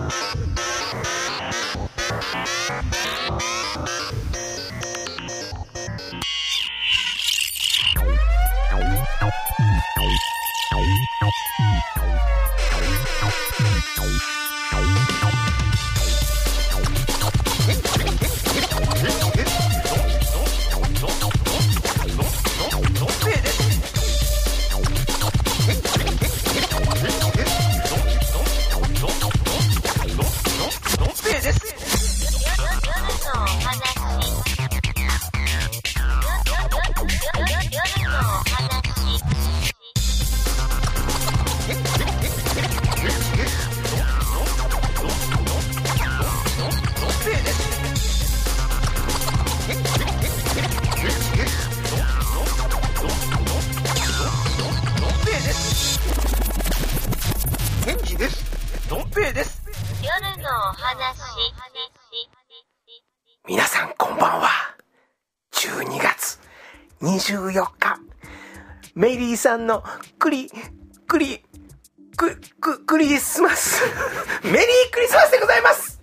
皆さんこんばんは。12月24日、メリーさんのクリスマスメリークリスマスでございます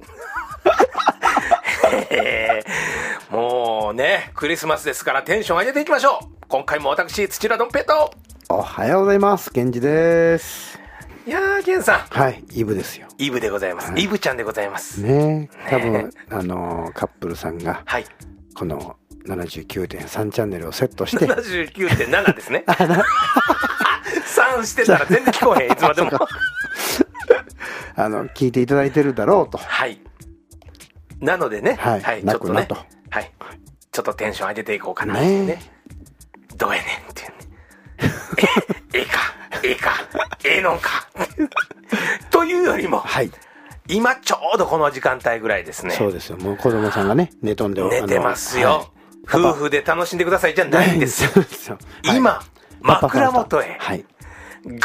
もうね、クリスマスですからテンション上げていきましょう。今回も私、土田ドンペイと。 おはようございます。ケンジです。 いやー、ケンさん。 はい、イブですよ。 イブでございます。はい、イブちゃんでございます。 ねえ、多分、カップルさんが、 はい、 この 79.3 チャンネルをセットして。 79.7 ですね。3してたら全然聞こえへん、いつまでも。 聞いていただいてるだろうと。 はい。なのでね、 はい、はい、ちょっとね、 はい。ちょっとテンション上げていこうかなってね。どうやねんっていうね。ええのんかというよりも、はい、今ちょうどこの時間帯ぐらいですね。 そうですよ。もう子供さんがね、寝てますよ、はい、夫婦で楽しんでくださいじゃないんですよ、はい、今枕元へ、はい、ゴ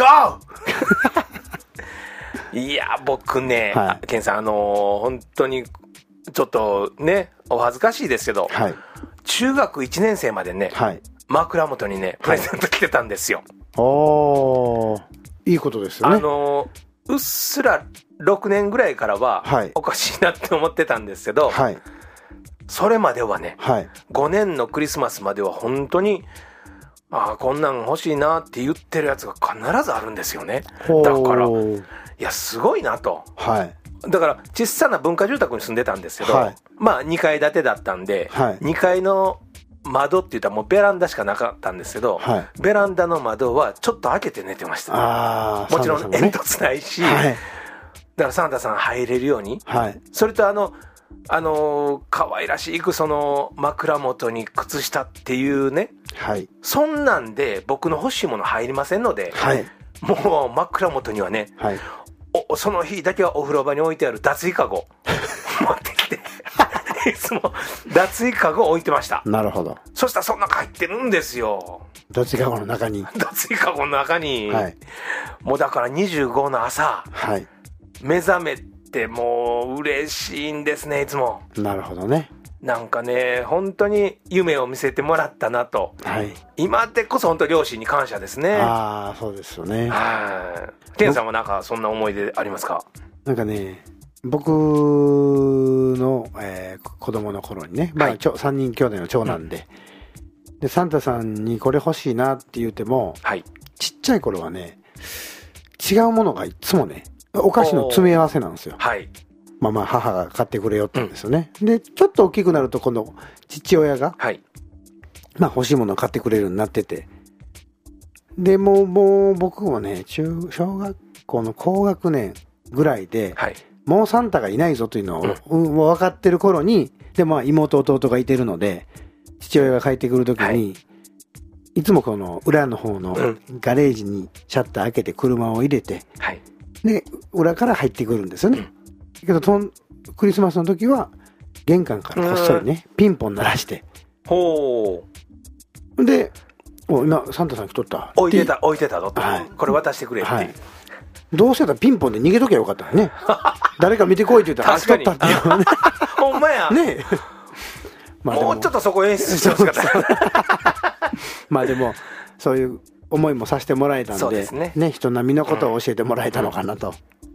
ーいや僕ね、はい、ケンさん本当にちょっとねお恥ずかしいですけど、はい、中学1年生までね、はい、枕元にねプレゼント来てたんですよ。 おー、いいことですよね。 うっすら6年ぐらいからはおかしいなって思ってたんですけど、はい、それまではね、はい、5年のクリスマスまでは本当にこんなん欲しいなって言ってるやつが必ずあるんですよね。だからいやすごいなと、はい、だから小さな文化住宅に住んでたんですけど、はい、まあ2階建てだったんで、はい、2階の窓って言ったらもうベランダしかなかったんですけど、はい、ベランダの窓はちょっと開けて寝てました、もちろん煙突ないし、はい、だからサンタさん入れるように、はい、それと可愛らしくその枕元に靴下っていうね、はい、そんなんで僕の欲しいもの入りませんので、はい、もう枕元にはね、はい、その日だけはお風呂場に置いてある脱衣かご持ってきていつも脱衣かご置いてました。なるほど。そしたらそんな入ってるんですよ。 脱衣かごの中に。 脱衣かごの中に、はい、もうだから25の朝、はい、目覚めてもう嬉しいんですねいつも。 なるほどね。 なんかね本当に夢を見せてもらったなと、はい、今でこそ本当両親に感謝ですね。 ああそうですよね。 はい。ケンさんもなんかそんな思い出ありますか？ なんかね僕の、子供の頃にね、まあ、はい、3人兄弟の長男で、うん、でサンタさんにこれ欲しいなって言っても、はい、ちっちゃい頃はね違うものがいつもねお菓子の詰め合わせなんですよ。はい、まあ母が買ってくれよってんですよね、うん、でちょっと大きくなると今度父親が、はい、まあ欲しいものを買ってくれるようになってて、でもう僕もね小学校の高学年ぐらいで、はい、もうサンタがいないぞというのを、もう分かってる頃に、でまあ妹弟がいてるので父親が帰ってくるときに、はい、いつもこの裏の方のガレージにシャッター開けて車を入れて、はい、で裏から入ってくるんですよね、うん、けどクリスマスの時は玄関からこっそりねピンポン鳴らして、ほうで今サンタさん来とった置いてたぞと、はい、これ渡してくれっていう、はい、 どうせだったらピンポンで逃げときゃよかったね誰か見てこいって言ったら確かに来とったっていうねほんまやねえ、まあ、もうちょっとそこ演出してほしかったまあでもそういう思いもさせてもらえたんで、そうですね、人並みのことを教えてもらえたのかなと、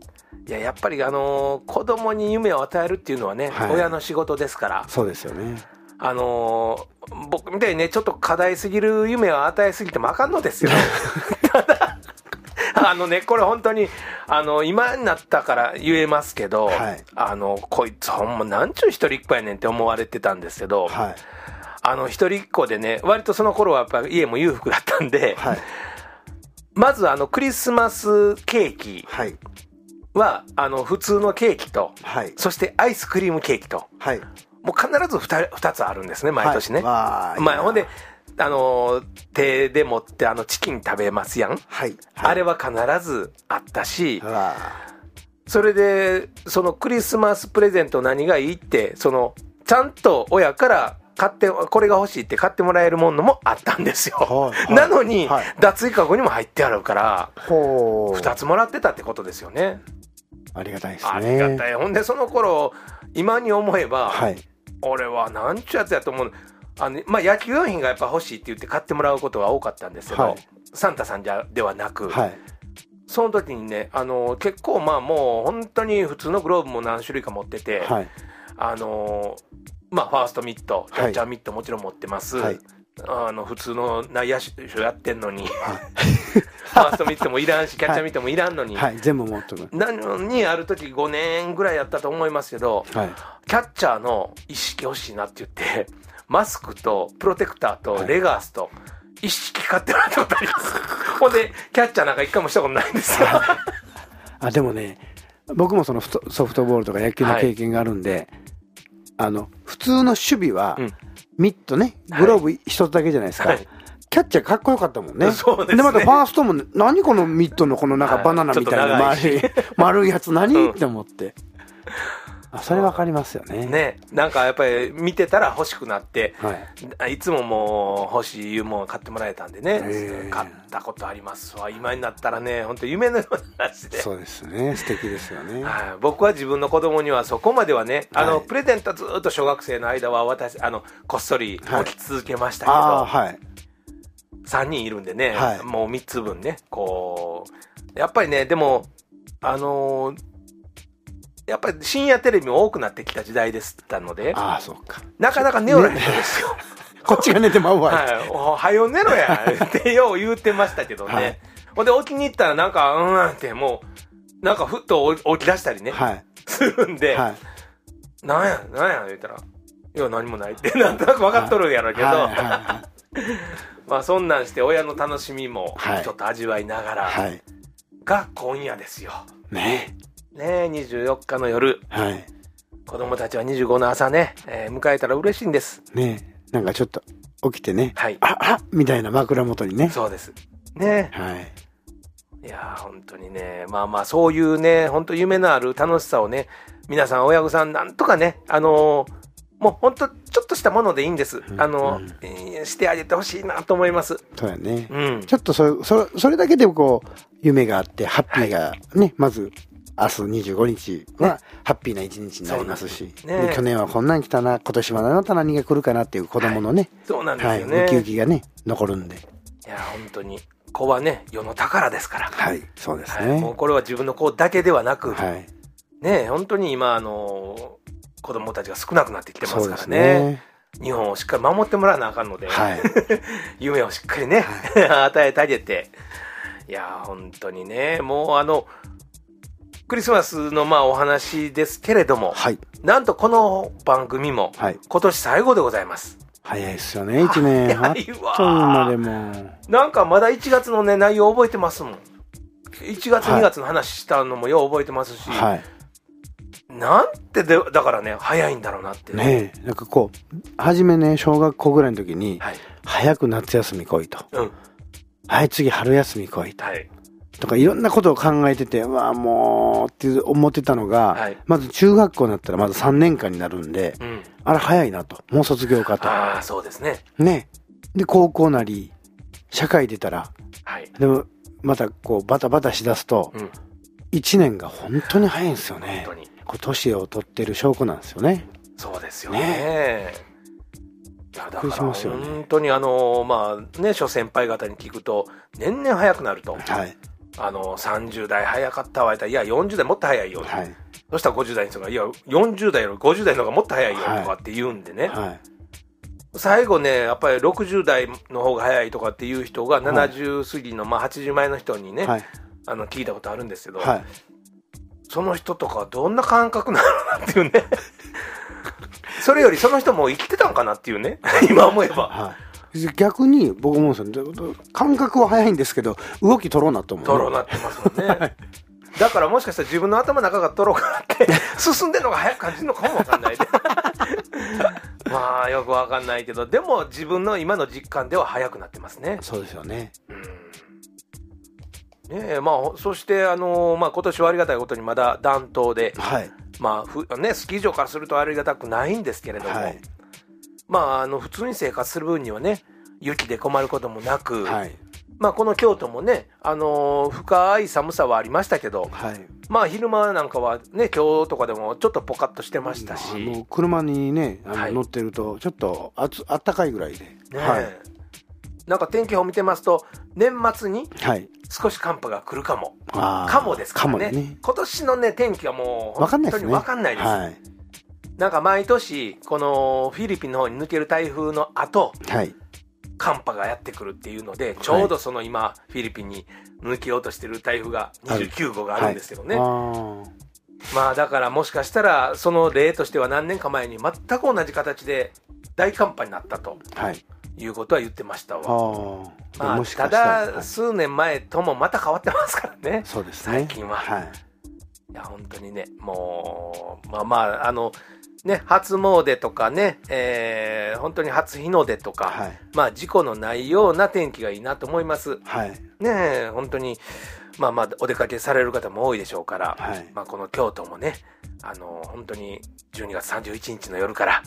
いや、やっぱり子供に夢を与えるっていうのはね、親の仕事ですから。 そうですよね。 僕みたいにね、ちょっと過大すぎる夢を与えすぎてもあかんのですよ。ただこれ本当に今になったから言えますけど、こいつほんまなんちゅう一人っ子やねんって思われてたんですけど、一人っ子でね、割とその頃はやっぱ家も裕福だったんで、まずクリスマスケーキは、普通のケーキと、そしてアイスクリームケーキと、もう必ず 2つあるんですね、毎年ね。ほんで手で持ってチキン食べますやん、あれは必ずあったし、それでそのクリスマスプレゼント何がいいって、ちゃんと親からこれが欲しいって買ってもらえるものもあったんですよ。なのに、脱衣かごにも入ってあるから2つもらってたってことですよね。 ありがたいですね。 ありがたい。ほんでその頃今に思えば、俺はなんちゅうやつやと思う。野球用品がやっぱ欲しいって言って買ってもらうことが多かったんですけど、サンタさんではなく、その時にね、結構もう本当に普通のグローブも何種類か持ってて、ファーストミット、キャッチャーミットもちろん持ってます。普通の内野手やってんのに、ファーストミットもいらんし、キャッチャーミットもいらんのに、 全部持ってる。 なのに、ある時5年ぐらいやったと思いますけど、キャッチャーの一式欲しいなって言って、マスクとプロテクターとレガースと一式買ってもらったことあります。ほんでキャッチャーなんか一回もしたことないんですよ。 でもね、僕もそのソフトボールとか野球の経験があるんで、普通の守備は、ミットね、グローブ一つだけじゃないですか。キャッチャーかっこよかったもんね。 そうですね。 でまたファーストも何このミットのこのなんかバナナみたいな丸いやつ何って思って。それわかりますよね。 ね、なんかやっぱり見てたら欲しくなって、いつももう欲しいいうもん買ってもらえたんでね、買ったことありますわ。今になったらね、本当夢のような話で。 そうですね、素敵ですよね。 僕は自分の子供にはそこまではね、プレゼントずっと小学生の間はこっそり置き続けましたけど、3人いるんでね、もう3つ分ね、やっぱりね、でもやっぱり深夜テレビも多くなってきた時代でしたので、なかなか寝おらへんのですよ。 こっちが寝てまうわ。 はよ寝ろやってよう言うてましたけどね。ほんで起きに行ったらなんかってもうなんかふっと起き出したりね、するんで、なんや言ったら、いや何もないってなんとなく分かっとるんやろうけど、そんなんして親の楽しみもちょっと味わいながらが今夜ですよ。24日の夜、子供たちは25の朝ね、迎えたら嬉しいんです。 なんかちょっと起きてね、みたいな枕元にね。 そうですね。いや本当にね、そういうね、本当夢のある楽しさをね、皆さん親御さんなんとかね、もう本当ちょっとしたものでいいんです。してあげてほしいなと思います。 そうやね。ちょっとそれだけでも夢があってハッピーがね、まず。明日25日はハッピーな一日になりますし、去年はこんなん来たな、今年はまた何が来るかなっていう子供のね、 そうなんですよね。 ウキウキがね、残るんで。いや、本当に、子はね、世の宝ですから。 そうですね。 もうこれは自分の子だけではなく、ね、本当に今、子供たちが少なくなってきてますからね。日本をしっかり守ってもらわなあかんので、夢をしっかりね、与えてあげて。いや、本当にね、もうクリスマスのお話ですけれども、なんとこの番組も今年最後でございます。 早いですよね、1年。あっという間でも。 なんかまだ1月のね、内容覚えてますもん。1月2月の話したのもよう覚えてますし、なんてだからね、早いんだろうなってね。なんか初めね、小学校ぐらいの時に、早く夏休み来いと。次春休み来いと。とかいろんなことを考えてて、もうって思ってたのが、まず中学校になったらまず3年間になるんで、あれ早いなと。もう卒業かと。 そうですね。 で、高校なり、社会出たら、でもまたバタバタしだすと、1年が本当に早いんですよね。年を取ってる証拠なんですよね。 そうですよね。だから本当に諸先輩方に聞くと年々早くなると。 30代早かったわ言ったら、いや40代もっと早いよ、はい、そしたら50代の人がいや40代より50代の方がもっと早いよとかって言うんでね、はいはい、最後ねやっぱり60代の方が早いとかっていう人が70過ぎの、まあ、80前の人にね、はい、聞いたことあるんですけど、はい、その人とかどんな感覚なのなっていうねそれよりその人も生きてたんかなっていうね今思えば、はい、 逆に僕思うんですよ、感覚は早いんですけど動き取ろうなと思う、 取ろうなってますもんね、はい、だからもしかしたら自分の頭の中が取ろうかなって進んでるのが早く感じるのかもわかんないでまあよくわかんないけど、でも自分の今の実感では早くなってますね。 そうですよね。 ねえ、まあそしてまあ今年はありがたいことにまだ暖冬で、はい、まあねスキー場からするとありがたくないんですけれども、はい、まあ普通に生活する分にはね雪で困ることもなく、はい、まあこの京都もね深い寒さはありましたけど、はい、まあ昼間なんかはね今日とかでもちょっとポカッとしてましたし、 車にね乗ってるとちょっとあったかいぐらいで、ね、はい、 なんか天気予報見てますと年末に少し寒波が来るかも、かもですからね、今年のね天気はもう本当に分かんないです、はい、なんか毎年このフィリピンの方に抜ける台風の後、はい、寒波がやってくるっていうので、ちょうどその今、はい、フィリピンに抜けようとしてる台風が29号があるんですけどね、はい、まあだからもしかしたらその例としては何年か前に全く同じ形で大寒波になったと、はい、いうことは言ってましたわ。まあ、ただ数年前ともまた変わってますからね。 そうですね。 最近は。はい、いや本当にね、もうね初詣とかね、本当に初日の出とか、はい、まあ事故のないような天気がいいなと思います。はい、ね本当にまあお出かけされる方も多いでしょうから、はい、まあこの京都もね本当に12月31日の夜から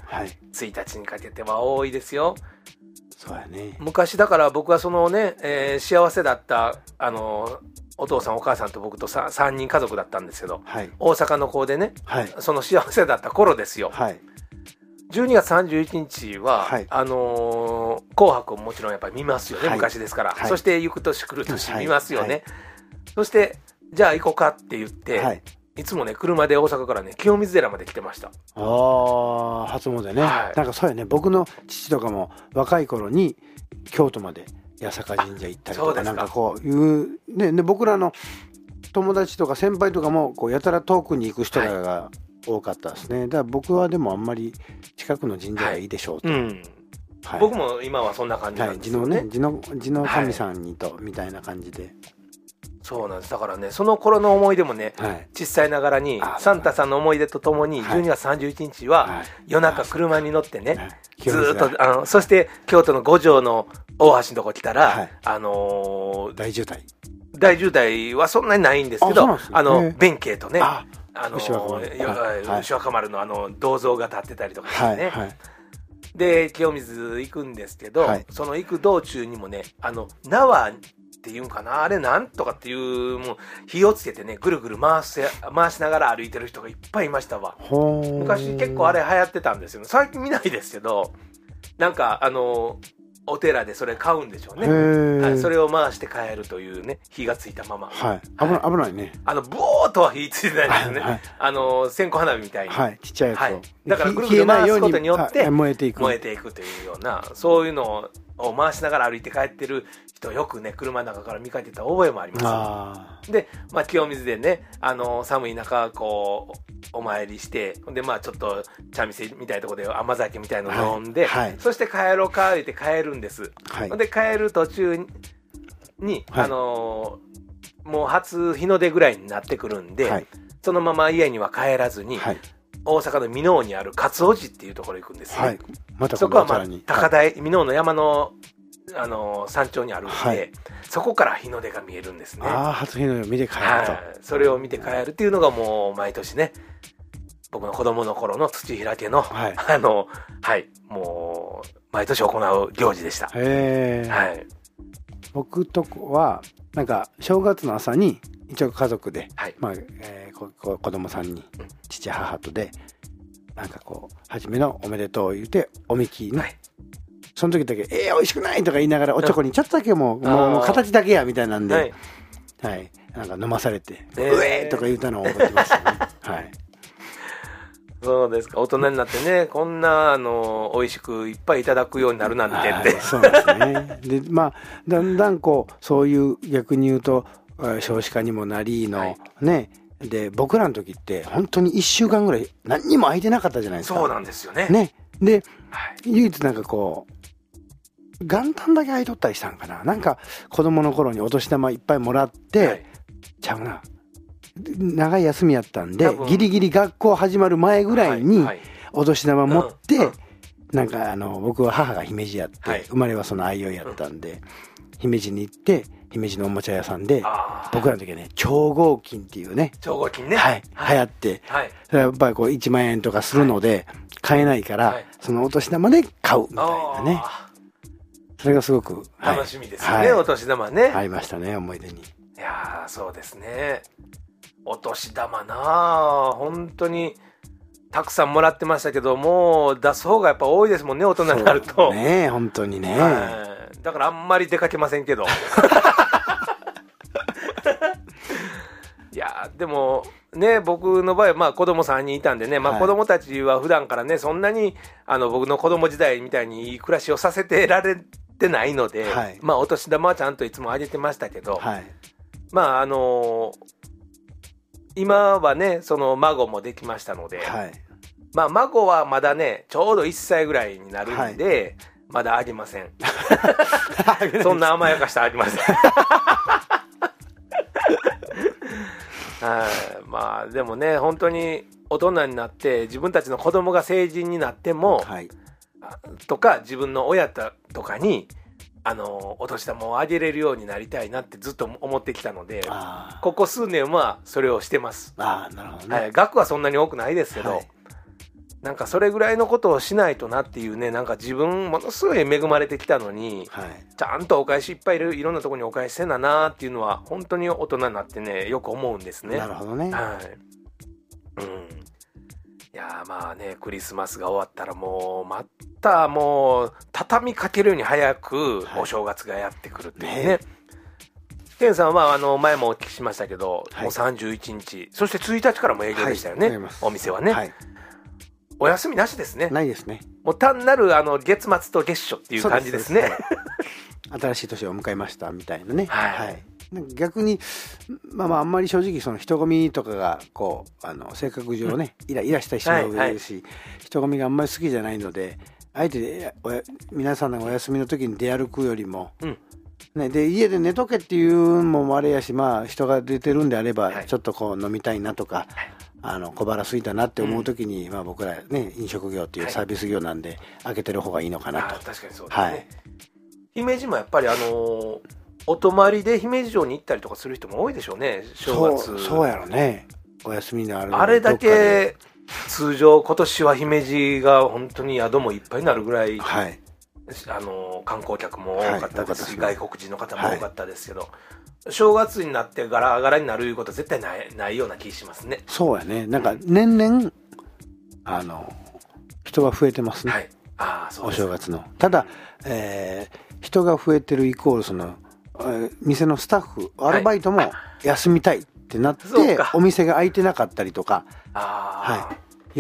1日にかけては多いですよ。 そうやね、 昔だから僕はそのね、幸せだったお父さんお母さんと僕と3人家族だったんですけど、はい、大阪の子でね、はい、その幸せだった頃ですよ、はい、12月31日は、はい、紅白をもちろんやっぱり見ますよね、はい、昔ですから、はい、そして行く年来る年見ますよね、はいはい、そしてじゃあ行こうかって言って、はい、いつもね車で大阪からね清水寺まで来てました。 初詣ね、はい、なんかそうやね、僕の父とかも若い頃に京都まで八坂神社行ったりとか、なんかこういうね、僕らの友達とか先輩とかもこうやたら遠くに行く人らが多かったですね、はい、だから僕はでもあんまり近くの神社がいいでしょうと、はいうんはい、僕も今はそんな感じなんですよね、はい、 地の神さんにと、みたいな感じで、 そうなんです。だからねその頃の思い出もね、はい、小さいながらにサンタさんの思い出とともに12月31日は夜中車に乗ってね、はい、ずっとそして京都の五条の大橋のとこ来たら、はい、 大渋滞はそんなにないんですけど、弁慶とね牛若丸の銅像が立ってたりとかしてね、はいはい、で清水行くんですけど、はい、その行く道中にもね縄っていうんかな、あれなんとかっていうもう火をつけてねぐるぐる回しながら歩いてる人がいっぱいいましたわ。昔結構あれ流行ってたんですよね。最近見ないですけど、なんかお寺でそれ買うんでしょうね、はい、それを回して帰るというね、火がついたまま、 はい、危ないね、 ボーっとは火ついてないですよね、はい、線香花火みたいに、 はい、ちっちゃいやつを、はい、 だからぐるぐる回すことによって燃えていくというような、そういうのを回しながら歩いて帰ってる人よくね車の中から見かけた覚えもあります。で、まあ、清水でね寒い中こうお参りして、でまあちょっと茶店みたいなところで甘酒みたいなの飲んで、はいはい、そして帰ろうか言って帰るんです、はい、で帰る途中に、はい、もう初日の出ぐらいになってくるんで、はい、そのまま家には帰らずに、はい、大阪の箕面にある勝尾寺っていうところに行くんですね、はい、またそこは、まあ、高台、箕面の山の山頂にあるんで、はい、そこから日の出が見えるんですね。 初日の出を見て帰ると、 はい、それを見て帰るっていうのがもう毎年ね、僕の子供の頃の土平家の、はい、はい、もう毎年行う行事でした。へー、はい、 僕とこはなんか正月の朝に一応家族で、はい、まあ子供さんに父母とでなんかこう初めのおめでとう言っておみきの、はい、その時だけ美味しくないとか言いながらおちょこにちょっとだけもう形だけやみたいなんで、はい、 はい、なんか飲まされて「うえー!」とか言うたのを覚えてますよね。はい、 そうですか。大人になってね、こんな美味しくいっぱいいただくようになるなんてって、 そうですね。でまあだんだんこうそういう逆に言うと少子化にもなりの、はい、ね。で僕らの時って本当に1週間ぐらい何にも空いてなかったじゃないですか。 そうなんですよね。 ねで、はい、唯一なんかこう元旦だけ空いとったりしたんかな。なんか子供の頃にお年玉いっぱいもらって、はい、ちゃうな、長い休みやったんでギリギリ学校始まる前ぐらいにお年玉持って、はいはい、なんか僕は母が姫路やって、はい、生まれはその相生やったんで、姫路に行って姫路のおもちゃ屋さんで僕らの時はね超合金っていうね、 超合金ね、 はい、流行って、はい、それはやっぱりこう1万円とかするので買えないから、はい、そのお年玉で買うみたいなね、それがすごく楽しみですよね、はい、お年玉ねありましたね、思い出に。 いやそうですね、お年玉なあ本当にたくさんもらってましたけど、もう出す方がやっぱ多いですもんね、大人になるとね、本当にね、 だからあんまり出かけませんけどいやでもね、僕の場合はまあ子供3人いたんでね、まあ、子供たちは普段からねそんなに僕の子供時代みたいにいい暮らしをさせてられてないので、はい、まあお年玉はちゃんといつもあげてましたけど、はい、まあ今はねその孫もできましたので、はい、まあ孫はまだねちょうど1歳ぐらいになるんで、はい、まだあげませんそんな甘やかしてあげませんまあでもね本当に大人になって自分たちの子供が成人になっても、はい、とか自分の親とかにお年玉をあげれるようになりたいなってずっと思ってきたので、ここ数年はそれをしてます。 なるほどね、 額はそんなに多くないですけど、はい、なんかそれぐらいのことをしないとなっていうね、なんか自分ものすごい恵まれてきたのに、はい、ちゃんとお返しいっぱいいろんなところにお返しせななっていうのは本当に大人になってねよく思うんですね。 なるほどね、 はい、いやまあねクリスマスが終わったらもうまたもう畳みかけるように早くお正月がやってくるっていうね、ケンさんは前もお聞きしましたけど、はい、もう31日そして1日からも営業でしたよね、はい、お店はね、はい、お休みなしですね。 ないですね。 もう単なる月末と月初っていう感じですね。 新しい年を迎えましたみたいなね。はい。はい、逆にまああんまり正直その人混みとかがこう性格上ね、イライラした人もいるし、人混みがあんまり好きじゃないので、あえて皆さんのお休みの時に出歩くよりも、ね、で家で寝とけっていうのもあれやし、まあ人が出てるんであればちょっとこう飲みたいなとか。小腹空いたなって思うときに、まあ僕らね飲食業っていうサービス業なんで、開けてる方がいいのかなと。 確かにそうですね。はい、姫路もやっぱりお泊まりで姫路城に行ったりとかする人も多いでしょうね、正月。 そうやろね。お休みのあれだけ通常今年は姫路が本当に宿もいっぱいになるぐらい、はい、観光客も多かったですし、外国人の方も多かったですけど。正月になってガラガラになるいうことは絶対ないような気しますね。 そうやね。なんか年々人が増えてますね。はい、そうです。お正月の。ただ、人が増えてるイコールその店のスタッフアルバイトも休みたいってなって、お店が開いてなかったりとか、はい、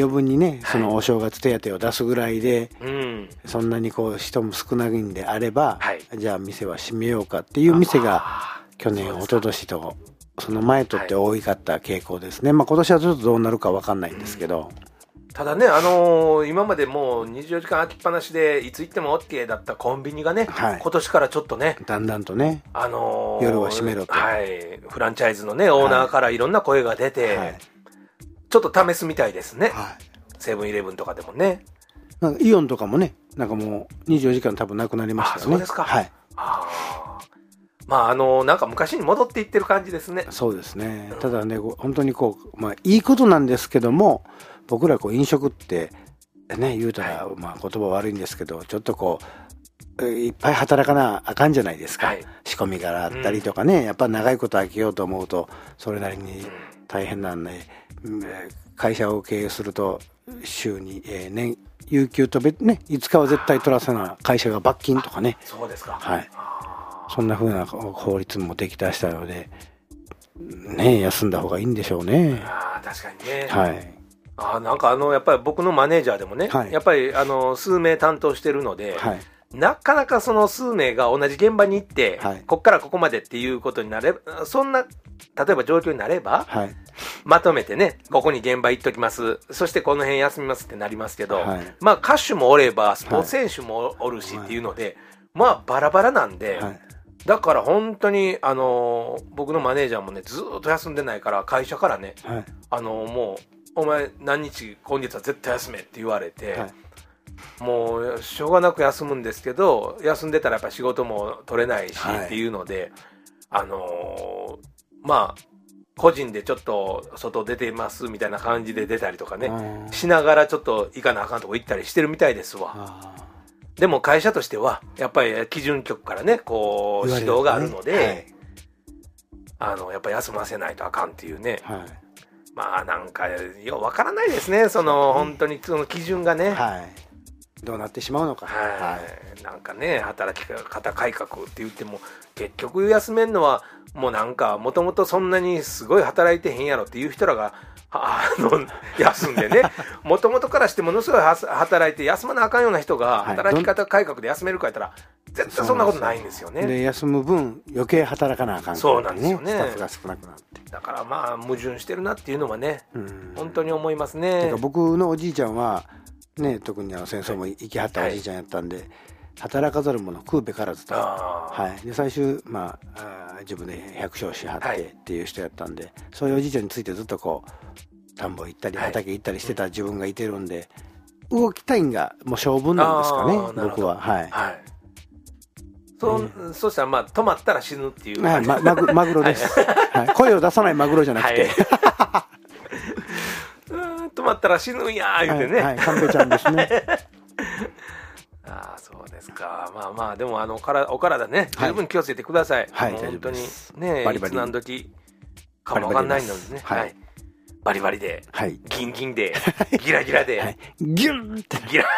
余分にねそのお正月手当を出すぐらいで、そんなにこう人も少ないんであれば、じゃあ店は閉めようかっていう店が去年、一昨年とその前とって多かった傾向ですね。まあ今年はちょっとどうなるか分かんないんですけど、 ただね、今までもう24時間空きっぱなしでいつ行っても OK だったコンビニがね、はい、今年からちょっとねだんだんとね、夜は閉めろと、 はい、フランチャイズのねオーナーからいろんな声が出て、はい、ちょっと試すみたいですね、はい、セブンイレブンとかでもね、 なんかイオンとかもね、なんかもう24時間多分なくなりましたよね。 そうですか。はい。まあなんか昔に戻っていってる感じですね。 そうですね。ただね、本当にこう、まあいいことなんですけども、僕らこう飲食ってね言うたら、まあ言葉悪いんですけど、ちょっとこういっぱい働かなあかんじゃないですか。はい、仕込みがあったりとかね、やっぱ長いこと空けようと思うとそれなりに大変なんで、会社を経営すると週に年有給と別ね5日は絶対取らせな会社が罰金とかね。 そうですか。 はい。そんな風な法律もできたしたので、 ね、休んだ方がいいんでしょうね。 確かにね。 はい。 なんかやっぱり僕のマネージャーでもね、はい、やっぱり数名担当してるので、はい、なかなかその数名が同じ現場に行って、はい、こっからここまでっていうことになれば、そんな、例えば状況になれば、はい、まとめてね、ここに現場行っときます、そしてこの辺休みますってなりますけど、はい、まあ歌手もおれば、スポーツ選手もおるしっていうので、はい、まあバラバラなんで、はい、だから本当に、僕のマネージャーもね、ずっと休んでないから、会社からね、はい、もう、お前何日今月は絶対休めって言われて、はい、もうしょうがなく休むんですけど、休んでたらやっぱ仕事も取れないしっていうので、はい、まあ個人でちょっと外出てますみたいな感じで出たりとかね、しながらちょっと行かなあかんとこ行ったりしてるみたいですわ。でも会社としてはやっぱり基準局からねこう指導があるので、はい、やっぱ休ませないとあかんっていうね、はい、まあなんかようわからないですね、その本当にその基準がね、はい、 どうなってしまうのか、 はい、なんかね、働き方改革って言っても結局休めんのはもうなんかもともとそんなにすごい働いてへんやろっていう人らが休んでね、もともとからしてものすごい働いて休まなあかんような人が働き方改革で休めるか言ったら絶対そんなことないんですよね。 で休む分余計働かなあかんから、ね、 そうなんですよね。 スタッフが少なくなって、 だからまあ矛盾してるなっていうのはね、本当に思いますね。 てか僕のおじいちゃんはね、特に戦争も生きはったおじいちゃんやったんで、はい、働かざる者食うべからずと、はい、で最終、まあ、自分で百姓しはってっていう人やったんで、はい、そういうおじいちゃんについてずっとこう田んぼ行ったり畑行ったりしてた自分がいてるんで、動きたいんがもう性分なんですかね、僕は。はい、はい、 そしたらまあ止まったら死ぬっていう、 はい、マグロです、はい、声を出さないマグロじゃなくて、はい、 止まったら死ぬんやー言うてね、 はい、カンペちゃんですね。 ああそうですか。まあまあでもお体ね、十分気をつけてください。はい、本当にね、いつ何時かもわかんないのでね、はい、バリバリで、はい、ギンギンで、ギラギラで、はい、 ギュンってギラ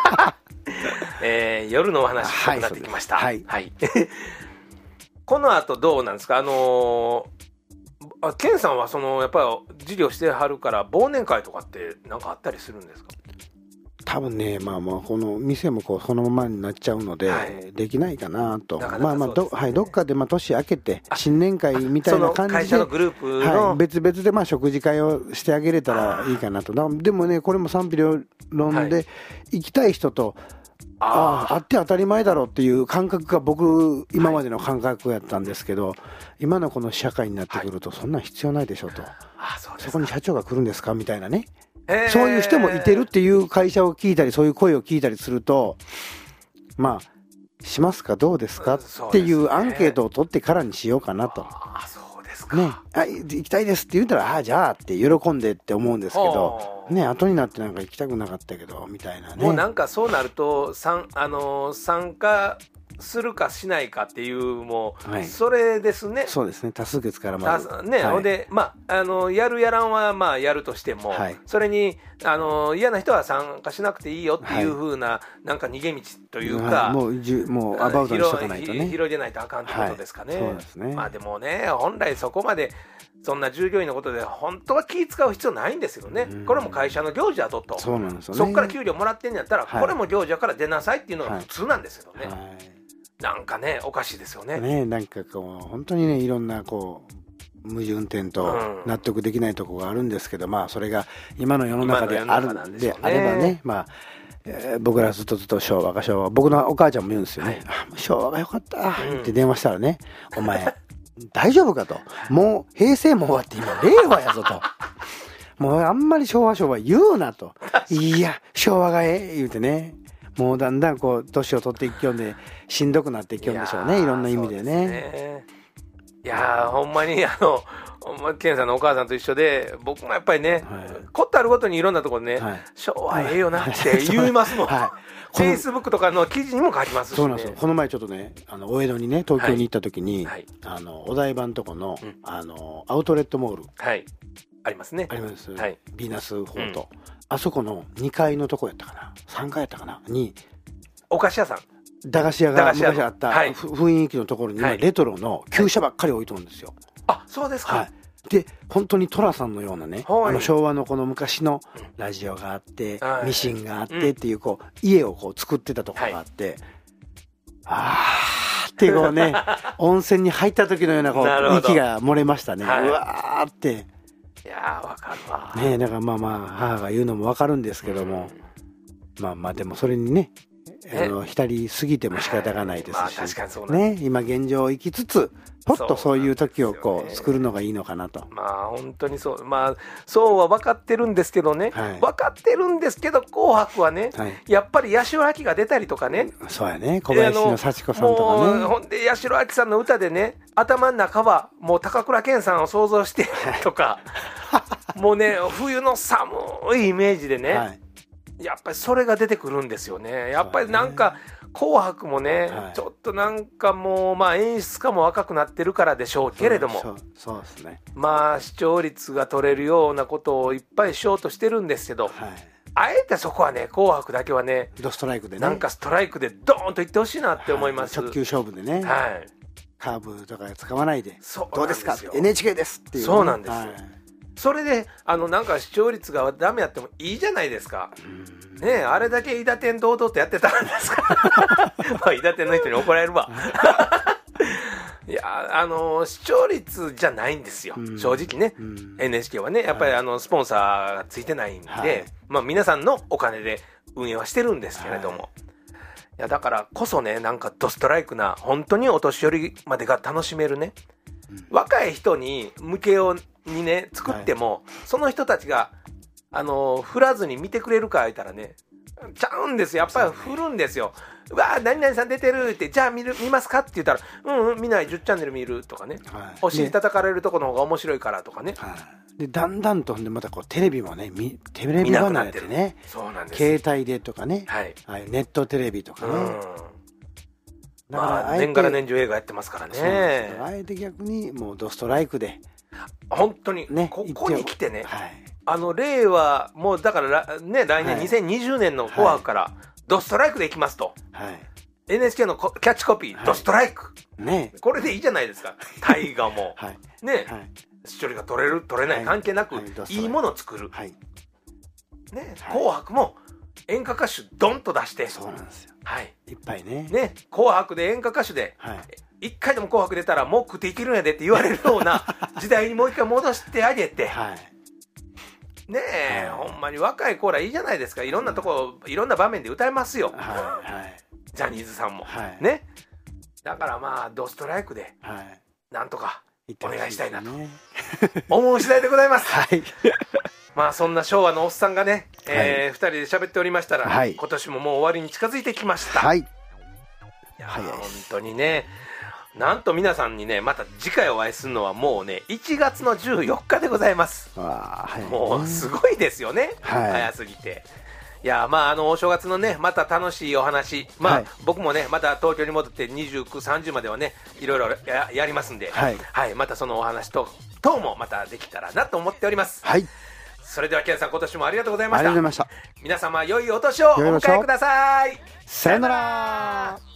夜のお話になってきました。はい、はい、この後どうなんですか。ケンさんはやっぱり授業してはるから忘年会とかって何かあったりするんですか。 多分ね、まあまあこの店もこうそのままになっちゃうので、はい、できないかなと。まあまあどっかで年明けて新年会みたいな感じで、 会社のグループの、 はい、別々でまあ食事会をしてあげれたらいいかなと。でもね、これも賛否両論で、行きたい人と、あって当たり前だろうっていう感覚が僕今までの感覚やったんですけど、今のこの社会になってくるとそんな必要ないでしょと。そこに社長が来るんですかみたいなね。そういう人もいてるっていう会社を聞いたり、そういう声を聞いたりすると、まあしますかどうですかっていうアンケートを取ってからにしようかなと。 そうですか。 ね、行きたいですって言ったら、じゃあって喜んでって思うんですけど、ね、後になってなんか行きたくなかったけどみたいなね。 もうなんかそうなると参加するかしないかっていう、もう、はい、それですね。 そうですね、多数決からまずね、はい、でまあやるやらんはまあやるとしても、はい、それに嫌な人は参加しなくていいよっていう風な、なんか逃げ道というか、 もうアバウトにしとかないとね、 広げないとあかんってことですかね。 そうですね。 まあでもね、本来そこまでそんな従業員のことで本当は気使う必要ないんですよね。これも会社の行事だと。 そうなんですよね。 そこから給料もらってんやったら、これも行事やから出なさいっていうのが普通なんですけどね。なんかね、おかしいですよね。 なんかこう本当にね、いろんなこう矛盾点と納得できないところがあるんですけど、まあそれが今の世の中であるんであればね、まあ僕らずっと昭和、僕のお母ちゃんも言うんですよね。昭和が良かったって電話したらね、お前大丈夫かと、もう平成も終わって今令和やぞと。もうあんまり昭和言うなと。いや昭和が言うてね、もうだんだんこう年を取っていくようでしんどくなっていくんでしょうね、いろんな意味でね。 いやほんまにケンさんのお母さんと一緒で、僕もやっぱりね、ことあるごとにいろんなところでね、昭和ええよなって言いますもん。フェイスブックとかの記事にも書きますしね。 そうなんですよ。この前ちょっとね、大江戸にね、東京に行った時に、お台場のとこの、アウトレットモール、 ありますね。 あります。ビーナスフォート。あそこの2階のとこやったかな、3階やったかなに、 お菓子屋さん、 駄菓子屋が昔あった雰囲気のところに今レトロの旧車ばっかり置いとるんですよ。 あ、そうですか。 で本当に寅さんのようなね、昭和のこの昔のラジオがあって、ミシンがあってっていうこう家をこう作ってたところがあって、ってこうね温泉に入った時のようなこう息が漏れましたね。うわーって。 いやー、わかるわね。だからまあ母が言うのもわかるんですけども、まあでもそれにね浸りすぎても仕方がないですし、 確かにそうなんですね、今現状生きつつポッとそういう時をこう作るのがいいのかなと。 本当にそう、そうは分かってるんですけどね、分かってるんですけど、紅白はね、やっぱり八代亜紀が出たりとかね、 そうやね、小林の幸子さんとかね、 ほんで八代亜紀さんの歌でね、頭の中はもう高倉健さんを想像してとかもうね、冬の寒いイメージでね、やっぱりそれが出てくるんですよね。やっぱりなんか紅白もね、ちょっとなんかもう演出家も若くなってるからでしょうけれども、 そうですね。 視聴率が取れるようなことをいっぱいしようとしてるんですけど、あえてそこはね、紅白だけはね、 ドストライクでね、 なんかストライクでドーンといってほしいなって思います。 直球勝負でね、カーブとか使わないで、どうですか NHK ですっていう、 そうなんです。それでなんか視聴率がダメやってもいいじゃないですか。ねえ、あれだけ伊達天堂々とやってたんですか伊達天の人に怒られるわいや視聴率じゃないんですよ、正直ね。NHK はね、やっぱりスポンサーがついてないんで、皆さんのお金で運営はしてるんですけれども、いやだからこそね、なんかドストライクな本当にお年寄りまでが楽しめるね、若い人に向けようにね作っても、その人たちが振らずに見てくれるか言ったらね、ちゃうんですよ。やっぱり振るんですよ。うわー、何々さん出てるって、じゃあ見ますかって言ったら、見ない、10チャンネル見るとかね、お尻叩かれるとこの方が面白いからとかね。 でだんだんとまたこうテレビもね、テレビ離れてね、 そうなんです。 携帯でとかね、ネットテレビとかね、 年がら年中映画やってますからね。 あえて逆にもうドストライクで本当に、ここに来てね、令和もうだからね、来年2020年の紅白からドストライクでいきますと、NHK のキャッチコピー、ドストライク、これでいいじゃないですか。大河もね、視聴率が取れる取れない関係なく、いいものを作る、ね、紅白も演歌歌手ドンと出して、 そうなんですよ、いっぱいね、 紅白で演歌歌手で一回でも紅白出たらもう食っていけるんやでって言われるような時代にもう一回戻してあげて、ねえ、ほんまに若い子らいいじゃないですか。いろんなとこ、いろんな場面で歌えますよ、ジャニーズさんも、ね。だからドストライクでなんとかお願いしたいなと思う次第でございます。そんな昭和のおっさんがね、2人で喋っておりましたら、今年ももう終わりに近づいてきました。いや本当にね、なんと皆さんにね、また次回お会いするのはもうね、1月の14日でございます。もうすごいですよね、早すぎて。いやお正月のね、また楽しいお話、僕もね、また東京に戻って29、30まではね、いろいろ やりますんで、またそのお話と等もまたできたらなと思っております。それではケンさん、今年もありがとうございました。皆様良いお年をお迎えください。 さよなら。